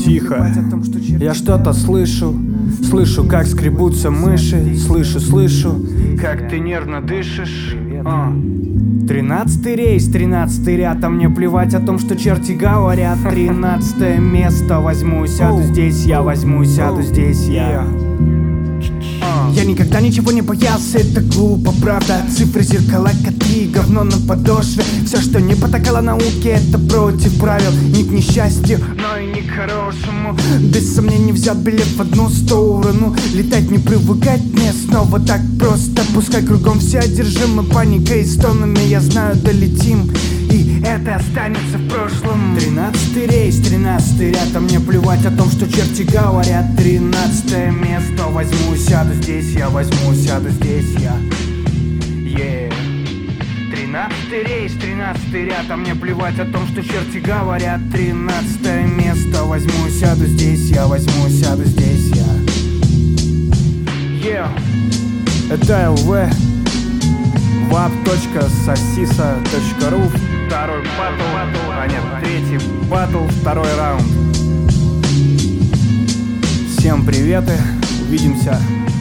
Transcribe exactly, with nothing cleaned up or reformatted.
Тихо, я что-то слышу. Слышу, как скребутся мыши. Слышу, слышу, как ты нервно дышишь. а. Тринадцатый рейс, тринадцатый ряд. А мне плевать о том, что черти говорят. Тринадцатое место возьму, сяду здесь я, возьму, сяду здесь я. Я никогда ничего не боялся, это глупо, правда. Цифры, зеркала, коты, говно на подошве. Все, что не потакало науке, это против правил. Не к несчастью, но и не к хорошему. Без сомнений взял билет в одну сторону. Летать не привыкать мне снова так просто. Пускай кругом все одержимы паникой и стонами. Я знаю, долетим, и это останется в прошлом. Тринадцатый рейс, тринадцатый ряд. А мне плевать о том, что черти говорят. Тринадцатое место возьму, сяду здесь я, возьму, сяду здесь я. Yeah. Тринадцатый рейс, тринадцатый ряд. А мне плевать о том, что черти говорят. Тринадцатое место возьму, сяду здесь я, возьму, сяду здесь я. Yeah. Это эл ви вап точка сосиса точка ру. Второй батл, а нет, третий батл, второй раунд. Всем приветы, увидимся